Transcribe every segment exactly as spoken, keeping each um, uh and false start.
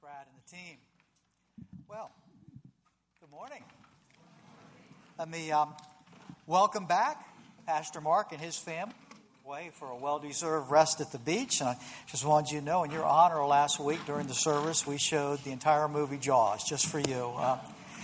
Brad and the team. Well, good morning. Let me um, welcome back Pastor Mark and his family away for a well-deserved rest at the beach. And I just wanted you to know, in your honor, last week during the service, we showed the entire movie Jaws, just for you. Uh,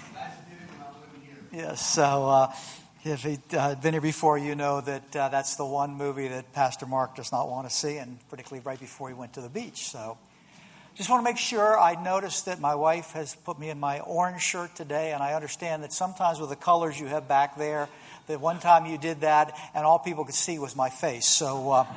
yes, so uh, if you've uh, been here before, you know that uh, that's the one movie that Pastor Mark does not want to see, and particularly right before he went to the beach. So just want to make sure. I noticed that my wife has put me in my orange shirt today, and I understand that sometimes with the colors you have back there, that one time you did that, and all people could see was my face. So, uh,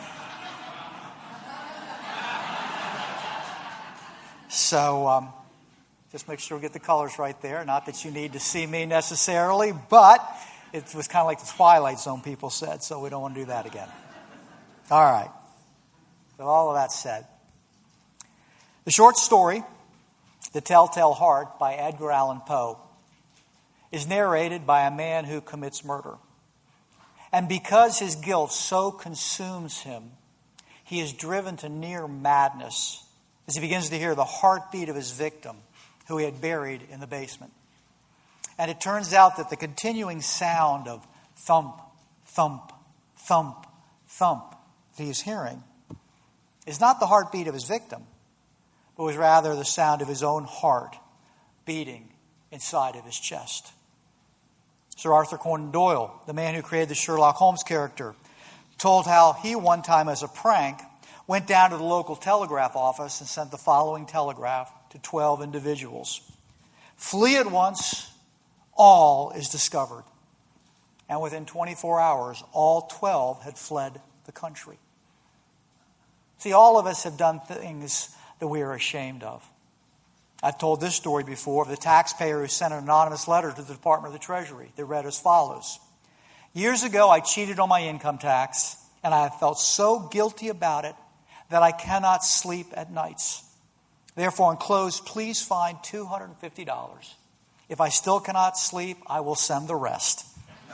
so um, just make sure we get the colors right there. Not that you need to see me necessarily, but it was kind of like the Twilight Zone, people said, so we don't want to do that again. All right. With all of that said, the short story, The Telltale Heart by Edgar Allan Poe, is narrated by a man who commits murder. And because his guilt so consumes him, he is driven to near madness as he begins to hear the heartbeat of his victim, who he had buried in the basement. And it turns out that the continuing sound of thump, thump, thump, thump that he is hearing is not the heartbeat of his victim, but was rather the sound of his own heart beating inside of his chest. Sir Arthur Conan Doyle, the man who created the Sherlock Holmes character, told how he one time, as a prank, went down to the local telegraph office and sent the following telegraph to twelve individuals. Flee at once, all is discovered. And within twenty-four hours, all twelve had fled the country. See, all of us have done things that we are ashamed of. I've told this story before of the taxpayer who sent an anonymous letter to the Department of the Treasury that read as follows. Years ago, I cheated on my income tax, and I have felt so guilty about it that I cannot sleep at nights. Therefore, enclosed, please find two hundred fifty dollars. If I still cannot sleep, I will send the rest.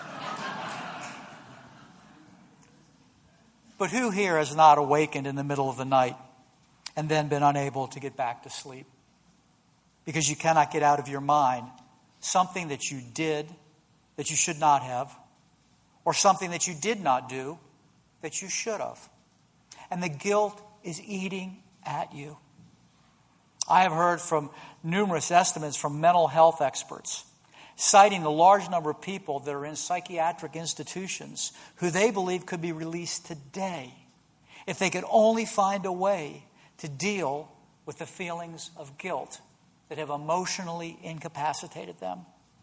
But who here has not awakened in the middle of the night and then been unable to get back to sleep? Because you cannot get out of your mind something that you did that you should not have, or something that you did not do that you should have. And the guilt is eating at you. I have heard from numerous estimates from mental health experts, citing the large number of people that are in psychiatric institutions who they believe could be released today if they could only find a way to deal with the feelings of guilt that have emotionally incapacitated them.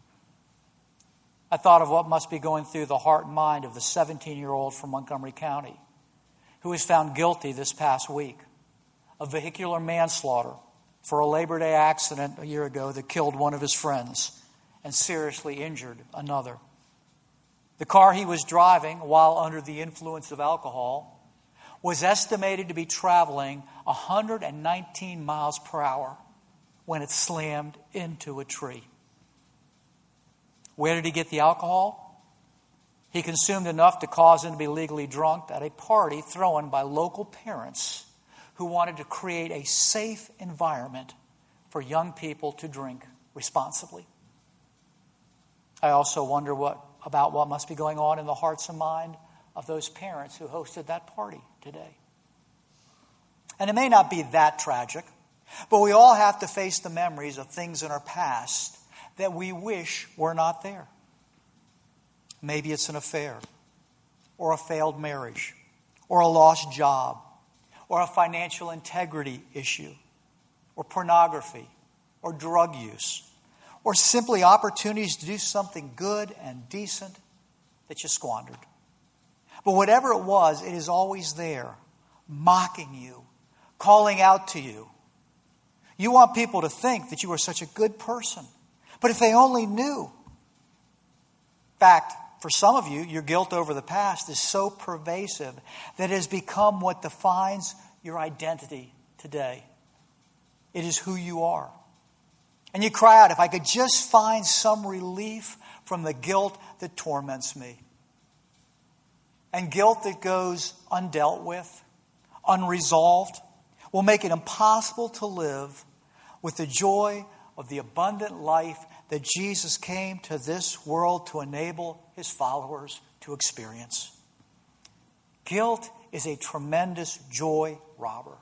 I thought of what must be going through the heart and mind of the seventeen-year-old from Montgomery County who was found guilty this past week of vehicular manslaughter for a Labor Day accident a year ago that killed one of his friends and seriously injured another. The car he was driving while under the influence of alcohol was estimated to be traveling one hundred nineteen miles per hour when it slammed into a tree. Where did he get the alcohol? He consumed enough to cause him to be legally drunk at a party thrown by local parents who wanted to create a safe environment for young people to drink responsibly. I also wonder what about what must be going on in the hearts and mind of those parents who hosted that party today. And it may not be that tragic, but we all have to face the memories of things in our past that we wish were not there. Maybe it's an affair, or a failed marriage, or a lost job, or a financial integrity issue, or pornography, or drug use, or simply opportunities to do something good and decent that you squandered. But whatever it was, it is always there, mocking you, calling out to you. You want people to think that you are such a good person. But if they only knew. In fact, for some of you, your guilt over the past is so pervasive that it has become what defines your identity today. It is who you are. And you cry out, if I could just find some relief from the guilt that torments me. And guilt that goes undealt with, unresolved, will make it impossible to live with the joy of the abundant life that Jesus came to this world to enable his followers to experience. Guilt is a tremendous joy robber.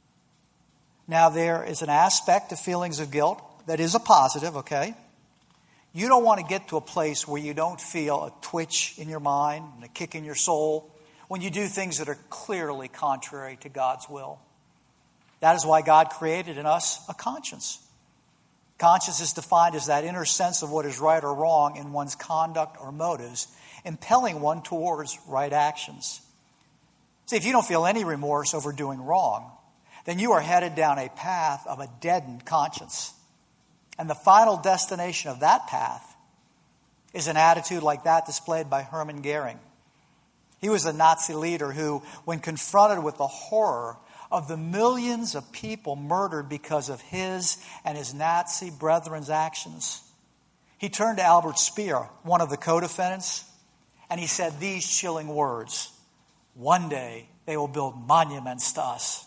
Now, there is an aspect of feelings of guilt that is a positive, okay? You don't want to get to a place where you don't feel a twitch in your mind and a kick in your soul when you do things that are clearly contrary to God's will. That is why God created in us a conscience. Conscience is defined as that inner sense of what is right or wrong in one's conduct or motives, impelling one towards right actions. See, if you don't feel any remorse over doing wrong, then you are headed down a path of a deadened conscience. And the final destination of that path is an attitude like that displayed by Hermann Goering. He was a Nazi leader who, when confronted with the horror of the millions of people murdered because of his and his Nazi brethren's actions, he turned to Albert Speer, one of the co-defendants, and he said these chilling words: "One day they will build monuments to us."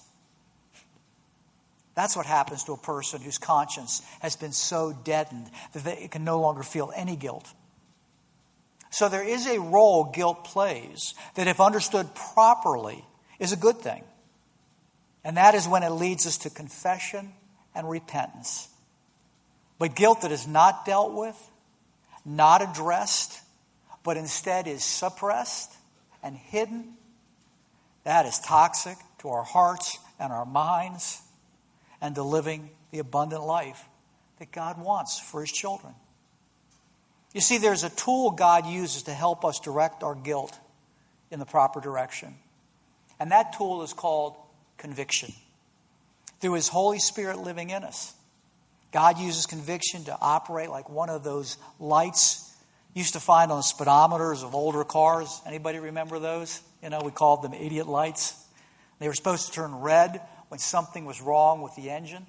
That's what happens to a person whose conscience has been so deadened that they can no longer feel any guilt. So there is a role guilt plays that, if understood properly, is a good thing. And that is when it leads us to confession and repentance. But guilt that is not dealt with, not addressed, but instead is suppressed and hidden, that is toxic to our hearts and our minds and to living the abundant life that God wants for his children. You see, there's a tool God uses to help us direct our guilt in the proper direction. And that tool is called conviction. Through his Holy Spirit living in us, God uses conviction to operate like one of those lights you used to find on the speedometers of older cars. Anybody remember those? You know, we called them idiot lights. They were supposed to turn red when something was wrong with the engine.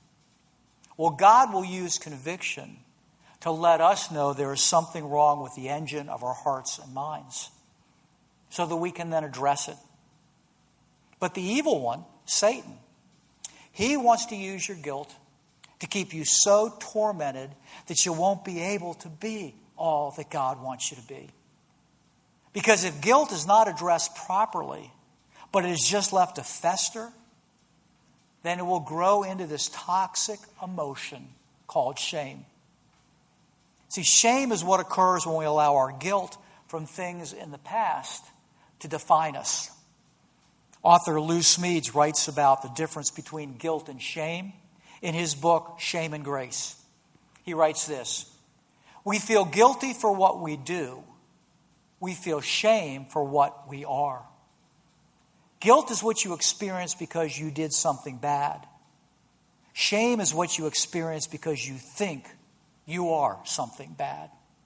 Well, God will use conviction to let us know there is something wrong with the engine of our hearts and minds, so that we can then address it. But the evil one, Satan, he wants to use your guilt to keep you so tormented that you won't be able to be all that God wants you to be. Because if guilt is not addressed properly, but it is just left to fester, then it will grow into this toxic emotion called shame. See, shame is what occurs when we allow our guilt from things in the past to define us. Author Lou Smedes writes about the difference between guilt and shame in his book, Shame and Grace. He writes this: "We feel guilty for what we do. We feel shame for what we are. Guilt is what you experience because you did something bad. Shame is what you experience because you think you are something bad."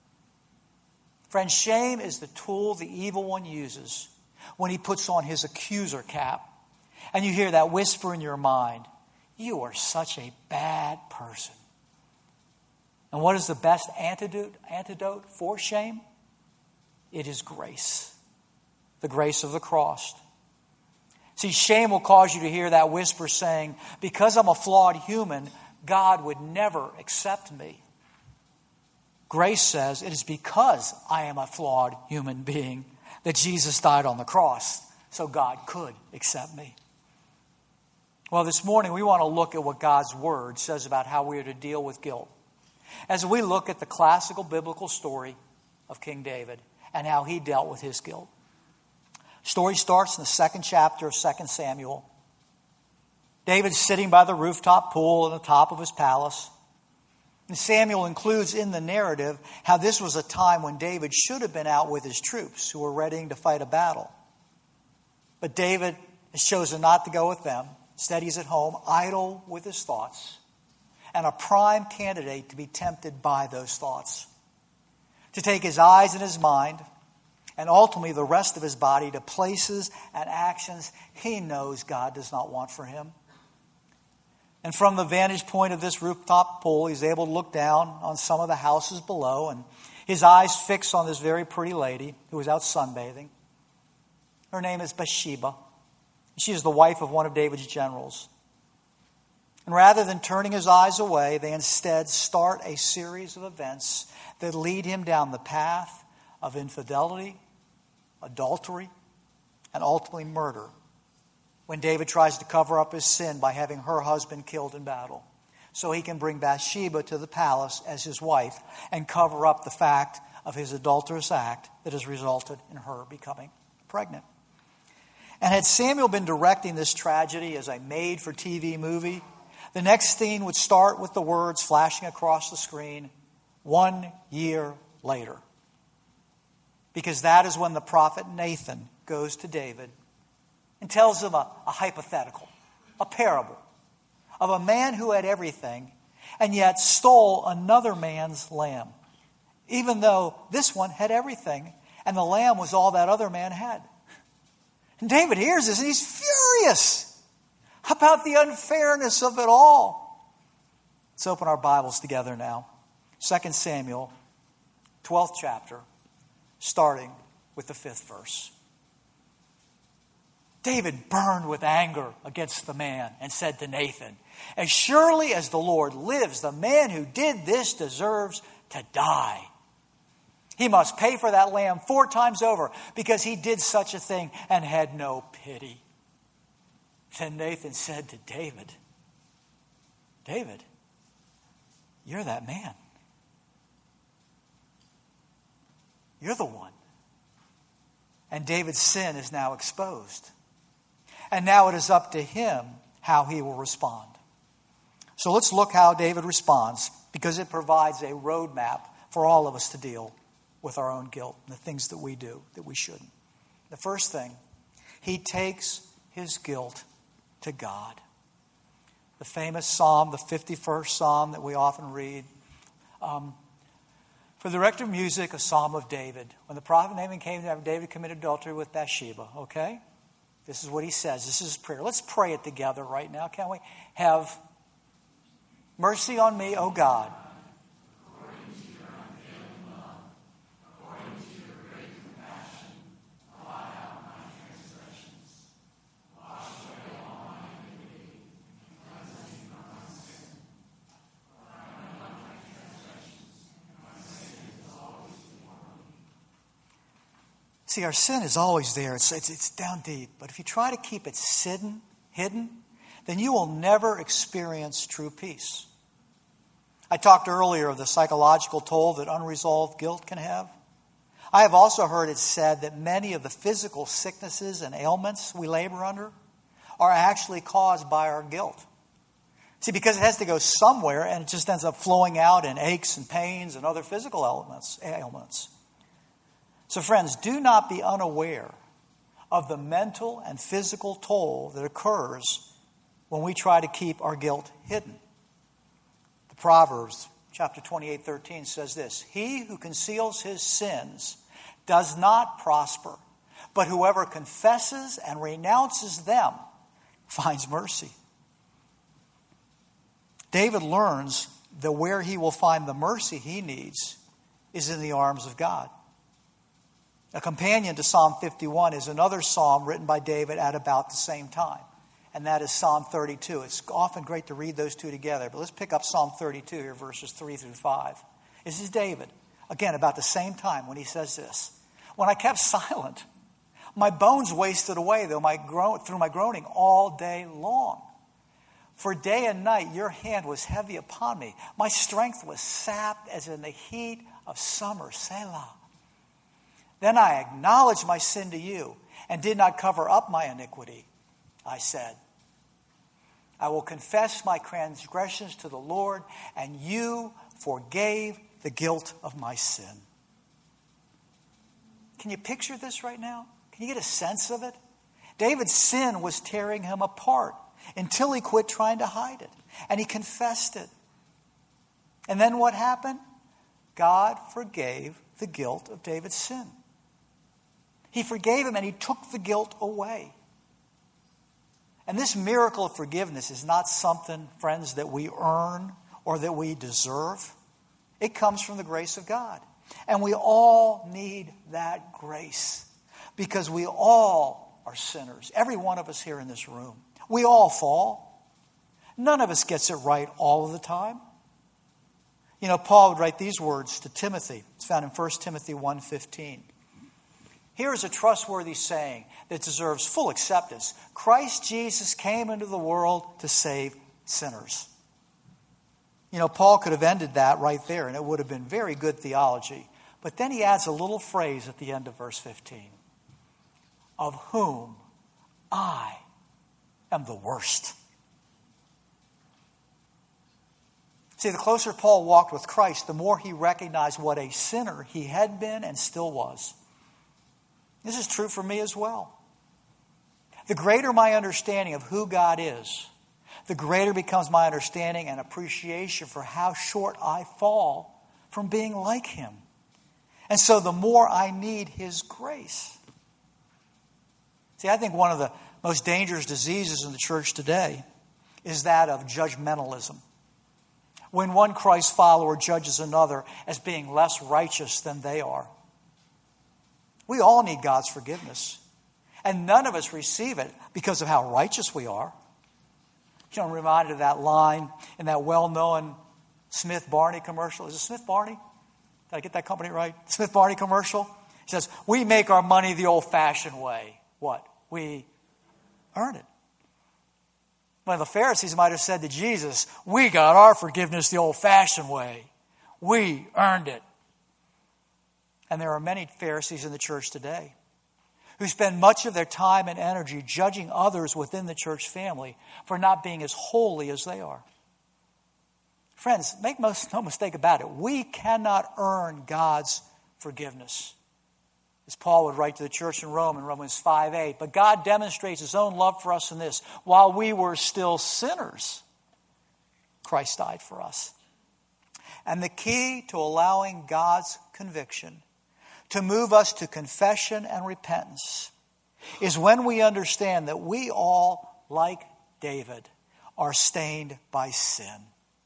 Friends, shame is the tool the evil one uses when he puts on his accuser cap and you hear that whisper in your mind, "You are such a bad person." And what is the best antidote, antidote for shame? It is grace. The grace of the cross. See, shame will cause you to hear that whisper saying, "Because I'm a flawed human, God would never accept me." Grace says, "It is because I am a flawed human being that Jesus died on the cross, so God could accept me." Well, this morning we want to look at what God's Word says about how we are to deal with guilt, as we look at the classical biblical story of King David and how he dealt with his guilt. Story starts in the second chapter of Second Samuel. David's sitting by the rooftop pool at the top of his palace. And Samuel includes in the narrative how this was a time when David should have been out with his troops who were readying to fight a battle. But David has chosen not to go with them. Instead, he's at home, idle with his thoughts, and a prime candidate to be tempted by those thoughts, to take his eyes and his mind and ultimately the rest of his body to places and actions he knows God does not want for him. And from the vantage point of this rooftop pool, he's able to look down on some of the houses below, and his eyes fix on this very pretty lady who was out sunbathing. Her name is Bathsheba. She is the wife of one of David's generals. And rather than turning his eyes away, they instead start a series of events that lead him down the path of infidelity, adultery, and ultimately murder, when David tries to cover up his sin by having her husband killed in battle, so he can bring Bathsheba to the palace as his wife and cover up the fact of his adulterous act that has resulted in her becoming pregnant. And had Samuel been directing this tragedy as a made-for-T V movie, the next scene would start with the words flashing across the screen, "One year later." Because that is when the prophet Nathan goes to David and tells him a, a hypothetical, a parable of a man who had everything and yet stole another man's lamb, even though this one had everything and the lamb was all that other man had. And David hears this and he's furious about the unfairness of it all. Let's open our Bibles together now. Second Samuel, twelfth chapter, starting with the fifth verse. David burned with anger against the man and said to Nathan, "As surely as the Lord lives, the man who did this deserves to die. He must pay for that lamb four times over because he did such a thing and had no pity." Then Nathan said to David, "David, you're that man. You're the one." And David's sin is now exposed. And now it is up to him how he will respond. So let's look how David responds, because it provides a roadmap for all of us to deal with our own guilt and the things that we do that we shouldn't. The first thing, he takes his guilt to God. The famous psalm, the fifty-first psalm that we often read. Um, for the director of music, a psalm of David. When the prophet Nathan came to have David committed adultery with Bathsheba, okay? This is what he says. This is his prayer. Let's pray it together right now, can't we? Have mercy on me, O God. According to your unfailing love, according to your great compassion, blot out my transgressions. Wash away all my iniquity, and cleanse me from my sin. For I know my transgressions, and my sin is always before me. See, our sin is always there. It's, it's, it's down deep. But if you try to keep it hidden, hidden, then you will never experience true peace. I talked earlier of the psychological toll that unresolved guilt can have. I have also heard it said that many of the physical sicknesses and ailments we labor under are actually caused by our guilt. See, because it has to go somewhere and it just ends up flowing out in aches and pains and other physical ailments. ailments. So friends, do not be unaware of the mental and physical toll that occurs when we try to keep our guilt hidden. The Proverbs chapter twenty-eight, thirteen says this, "He who conceals his sins does not prosper, but whoever confesses and renounces them finds mercy." David learns that where he will find the mercy he needs is in the arms of God. A companion to Psalm fifty-one is another psalm written by David at about the same time. And that is Psalm thirty-two. It's often great to read those two together. But let's pick up Psalm thirty-two here, verses three through five. This is David, again, about the same time when he says this. "When I kept silent, my bones wasted away though my gro- through my groaning all day long. For day and night your hand was heavy upon me. My strength was sapped as in the heat of summer. Selah. Then I acknowledged my sin to you and did not cover up my iniquity. I said, I will confess my transgressions to the Lord, and you forgave the guilt of my sin." Can you picture this right now? Can you get a sense of it? David's sin was tearing him apart until he quit trying to hide it. And he confessed it. And then what happened? God forgave the guilt of David's sin. He forgave him and he took the guilt away. And this miracle of forgiveness is not something, friends, that we earn or that we deserve. It comes from the grace of God. And we all need that grace because we all are sinners. Every one of us here in this room. We all fall. None of us gets it right all of the time. You know, Paul would write these words to Timothy. It's found in First Timothy one fifteen. Here is a trustworthy saying that deserves full acceptance. Christ Jesus came into the world to save sinners. You know, Paul could have ended that right there, and it would have been very good theology. But then he adds a little phrase at the end of verse fifteen. Of whom I am the worst. See, the closer Paul walked with Christ, the more he recognized what a sinner he had been and still was. This is true for me as well. The greater my understanding of who God is, the greater becomes my understanding and appreciation for how short I fall from being like Him. And so the more I need His grace. See, I think one of the most dangerous diseases in the church today is that of judgmentalism. When one Christ follower judges another as being less righteous than they are. We all need God's forgiveness. And none of us receive it because of how righteous we are. You know, I'm reminded of that line in that well-known Smith Barney commercial. Is it Smith Barney? Did I get that company right? Smith Barney commercial. It says, we make our money the old-fashioned way. What? We earn it. One of the Pharisees might have said to Jesus, we got our forgiveness the old-fashioned way. We earned it. And there are many Pharisees in the church today who spend much of their time and energy judging others within the church family for not being as holy as they are. Friends, make no mistake about it. We cannot earn God's forgiveness. As Paul would write to the church in Rome in Romans five eight. But God demonstrates His own love for us in this. While we were still sinners, Christ died for us. And the key to allowing God's conviction to move us to confession and repentance is when we understand that we all, like David, are stained by sin.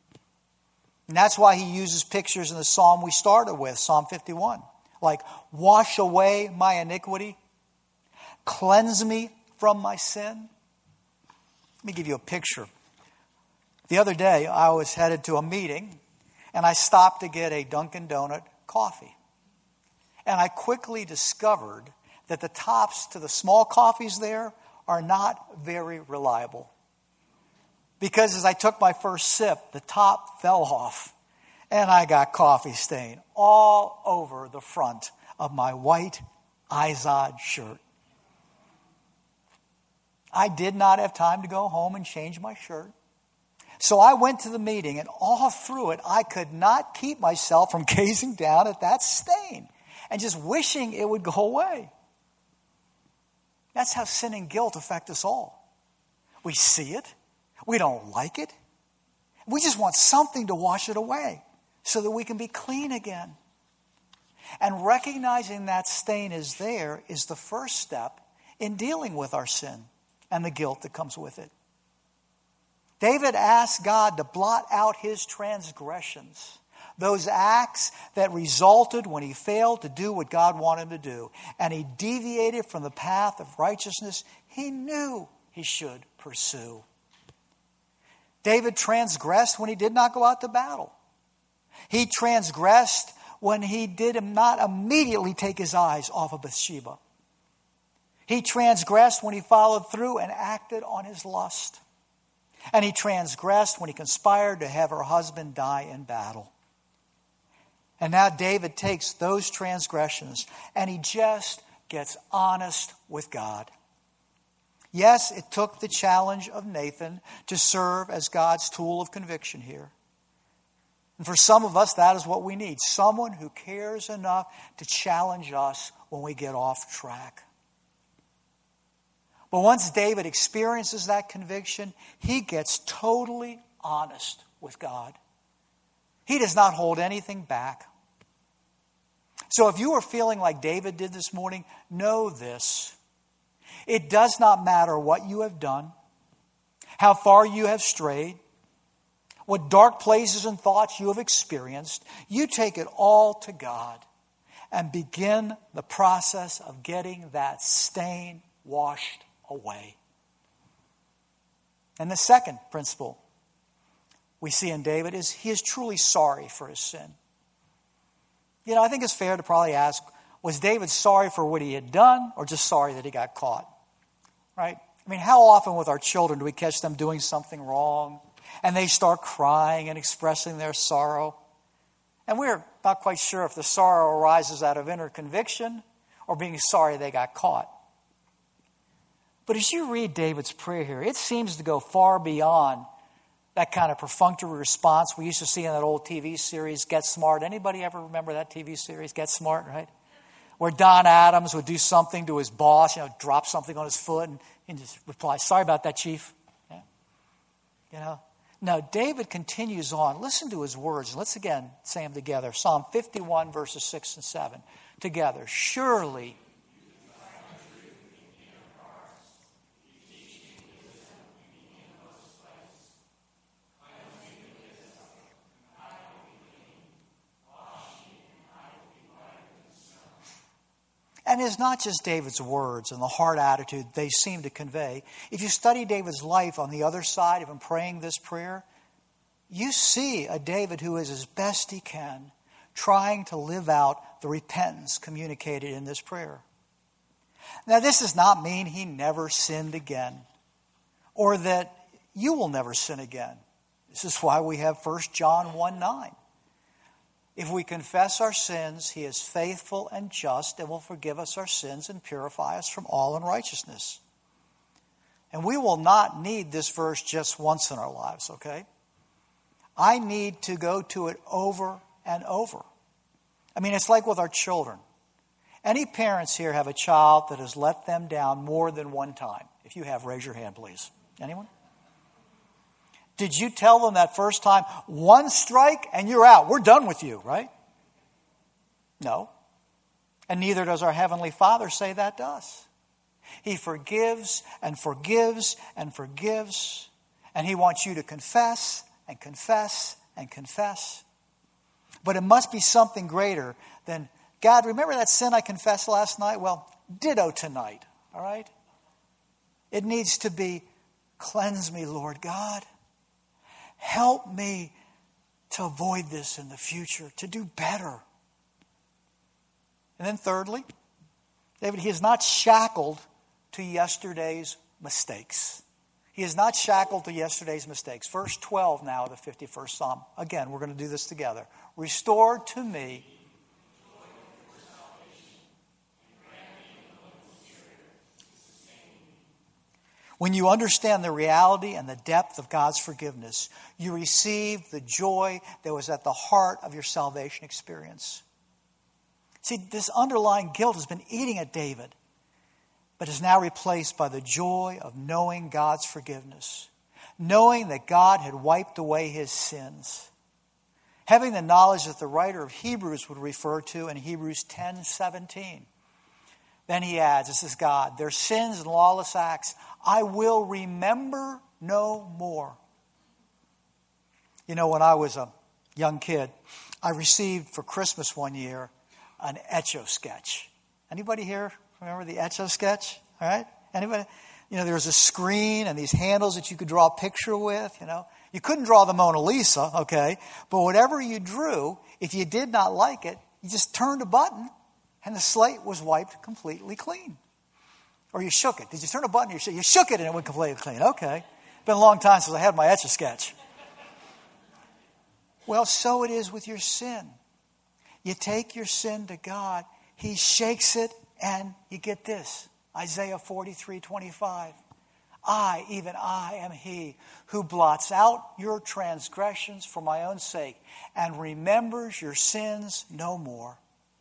And that's why he uses pictures in the psalm we started with, Psalm fifty-one. Like, wash away my iniquity, cleanse me from my sin. Let me give you a picture. The other day, I was headed to a meeting, and I stopped to get a Dunkin' Donut coffee. And I quickly discovered that the tops to the small coffees there are not very reliable. Because as I took my first sip, the top fell off. And I got coffee stain all over the front of my white Izod shirt. I did not have time to go home and change my shirt. So I went to the meeting, and all through it, I could not keep myself from gazing down at that stain and just wishing it would go away. That's how sin and guilt affect us all. We see it. We don't like it. We just want something to wash it away so that we can be clean again. And recognizing that stain is there is the first step in dealing with our sin and the guilt that comes with it. David asked God to blot out his transgressions, those acts that resulted when he failed to do what God wanted him to do, and he deviated from the path of righteousness he knew he should pursue. David transgressed when he did not go out to battle. He transgressed when he did not immediately take his eyes off of Bathsheba. He transgressed when he followed through and acted on his lust. And he transgressed when he conspired to have her husband die in battle. And now David takes those transgressions and he just gets honest with God. Yes, it took the challenge of Nathan to serve as God's tool of conviction here. And for some of us, that is what we need. Someone who cares enough to challenge us when we get off track. But once David experiences that conviction, he gets totally honest with God. He does not hold anything back. So if you are feeling like David did this morning, know this. It does not matter what you have done, how far you have strayed, what dark places and thoughts you have experienced. You take it all to God and begin the process of getting that stain washed away. And the second principle we see in David is he is truly sorry for his sin. You know, I think it's fair to probably ask, was David sorry for what he had done or just sorry that he got caught? Right? I mean, how often with our children do we catch them doing something wrong and they start crying and expressing their sorrow? And we're not quite sure if the sorrow arises out of inner conviction or being sorry they got caught. But as you read David's prayer here, it seems to go far beyond that kind of perfunctory response we used to see in that old T V series, Get Smart. Anybody ever remember that T V series, Get Smart, right? Where Don Adams would do something to his boss, you know, drop something on his foot and, and just reply, sorry about that, Chief. Yeah. You know? Now, David continues on. Listen to his words. Let's again say them together. Psalm fifty-one, verses six and seven. Together. Surely. And it's not just David's words and the heart attitude they seem to convey. If you study David's life on the other side of him praying this prayer, you see a David who is as best he can trying to live out the repentance communicated in this prayer. Now, this does not mean he never sinned again or that you will never sin again. This is why we have First John one nine. If we confess our sins, he is faithful and just and will forgive us our sins and purify us from all unrighteousness. And we will not need this verse just once in our lives, okay? I need to go to it over and over. I mean, it's like with our children. Any parents here have a child that has let them down more than one time? If you have, raise your hand, please. Anyone? Did you tell them that first time, one strike and you're out? We're done with you, right? No. And neither does our Heavenly Father say that to us. He forgives and forgives and forgives. And He wants you to confess and confess and confess. But it must be something greater than, God, remember that sin I confessed last night? Well, ditto tonight, all right? It needs to be, cleanse me, Lord God. Help me to avoid this in the future, to do better. And then thirdly, David, he is not shackled to yesterday's mistakes. He is not shackled to yesterday's mistakes. Verse twelve now of the fifty-first Psalm. Again, we're going to do this together. Restore to me when you understand the reality and the depth of God's forgiveness, you receive the joy that was at the heart of your salvation experience. See, this underlying guilt has been eating at David, but is now replaced by the joy of knowing God's forgiveness, knowing that God had wiped away his sins, having the knowledge that the writer of Hebrews would refer to in Hebrews ten seventeen. Then he adds, this is God, their sins and lawless acts I will remember no more. You know, when I was a young kid, I received for Christmas one year an Etch-a-Sketch. Anybody here remember the Etch-a-Sketch? All right? Anybody? You know, there was a screen and these handles that you could draw a picture with, you know. You couldn't draw the Mona Lisa, okay? But whatever you drew, if you did not like it, you just turned a button and the slate was wiped completely clean. Or you shook it. Did you turn a button? You shook, you shook it and it went completely clean. Okay. Been a long time since I had my Etch-a-Sketch. Well, so it is with your sin. You take your sin to God. He shakes it and you get this. Isaiah forty-three twenty-five. I, even I, am he who blots out your transgressions for my own sake and remembers your sins no more.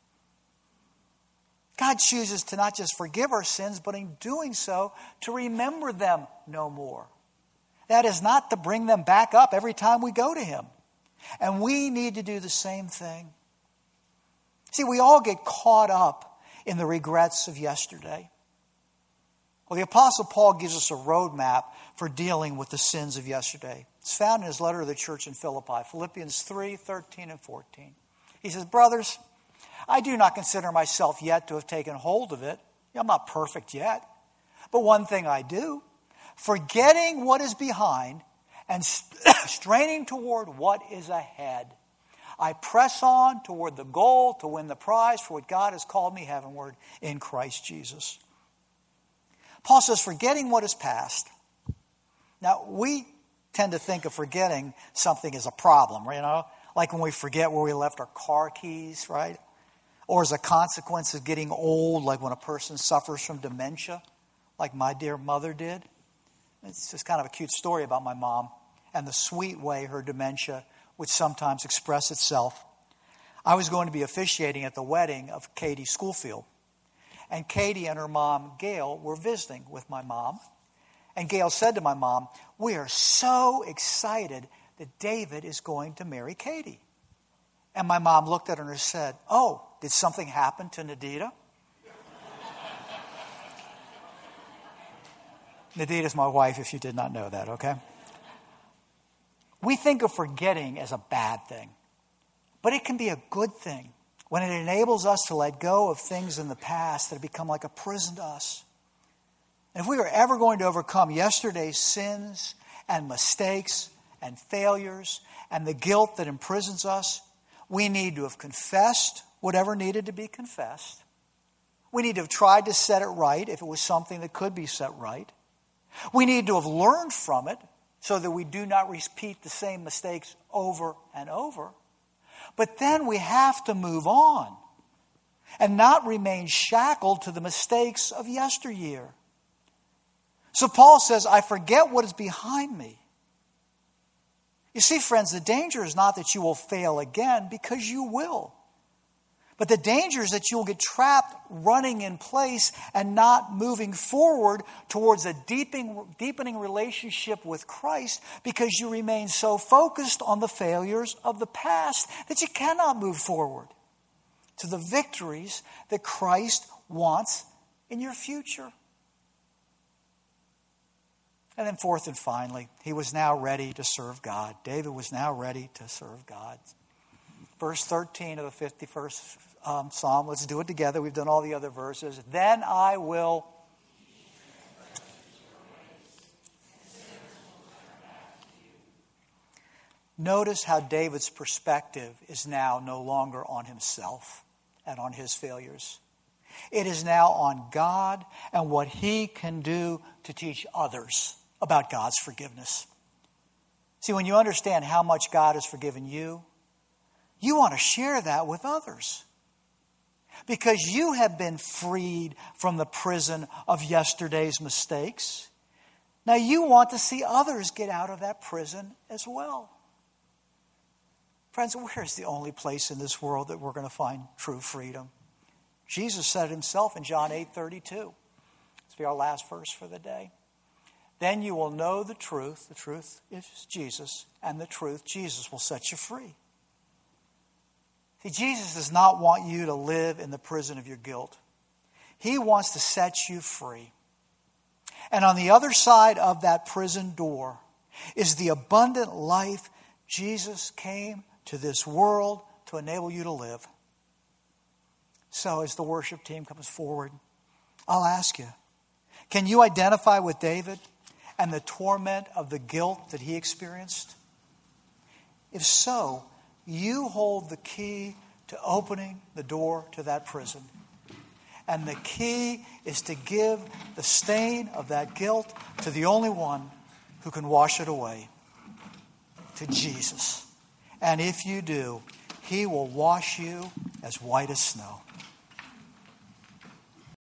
God chooses to not just forgive our sins, but in doing so, to remember them no more. That is not to bring them back up every time we go to Him. And we need to do the same thing. See, we all get caught up in the regrets of yesterday. Well, the Apostle Paul gives us a roadmap for dealing with the sins of yesterday. It's found in his letter to the church in Philippi, Philippians three, thirteen and fourteen. He says, brothers, I do not consider myself yet to have taken hold of it. I'm not perfect yet. But one thing I do, forgetting what is behind and straining toward what is ahead. I press on toward the goal to win the prize for what God has called me heavenward in Christ Jesus. Paul says, forgetting what is past. Now, we tend to think of forgetting something as a problem, you know? Like when we forget where we left our car keys, right? Or as a consequence of getting old, like when a person suffers from dementia, like my dear mother did. It's just kind of a cute story about my mom and the sweet way her dementia would sometimes express itself. I was going to be officiating at the wedding of Katie Schoolfield. And Katie and her mom, Gail, were visiting with my mom. And Gail said to my mom, we are so excited that David is going to marry Katie. And my mom looked at her and said, oh, did something happen to Nadita? Nadita's my wife, if you did not know that, okay? We think of forgetting as a bad thing. But it can be a good thing when it enables us to let go of things in the past that have become like a prison to us. And if we are ever going to overcome yesterday's sins and mistakes and failures and the guilt that imprisons us, we need to have confessed whatever needed to be confessed. We need to have tried to set it right if it was something that could be set right. We need to have learned from it so that we do not repeat the same mistakes over and over. But then we have to move on and not remain shackled to the mistakes of yesteryear. So Paul says, I forget what is behind me. You see, friends, the danger is not that you will fail again, because you will. But the danger is that you'll get trapped running in place and not moving forward towards a deepening, deepening relationship with Christ, because you remain so focused on the failures of the past that you cannot move forward to the victories that Christ wants in your future. And then fourth and finally, he was now ready to serve God. David was now ready to serve God. Verse thirteen of the fifty-first um, Psalm. Let's do it together. We've done all the other verses. Then I will... Notice how David's perspective is now no longer on himself and on his failures. It is now on God and what he can do to teach others about God's forgiveness. See, when you understand how much God has forgiven you, you want to share that with others. Because you have been freed from the prison of yesterday's mistakes. Now you want to see others get out of that prison as well. Friends, where is the only place in this world that we're going to find true freedom? Jesus said it himself in John eight thirty-two. This will be our last verse for the day. Then you will know the truth. The truth is Jesus. And the truth, Jesus, will set you free. See, Jesus does not want you to live in the prison of your guilt. He wants to set you free. And on the other side of that prison door is the abundant life Jesus came to this world to enable you to live. So as the worship team comes forward, I'll ask you, can you identify with David and the torment of the guilt that he experienced? If so, you hold the key to opening the door to that prison. And the key is to give the stain of that guilt to the only one who can wash it away, to Jesus. And if you do, he will wash you as white as snow.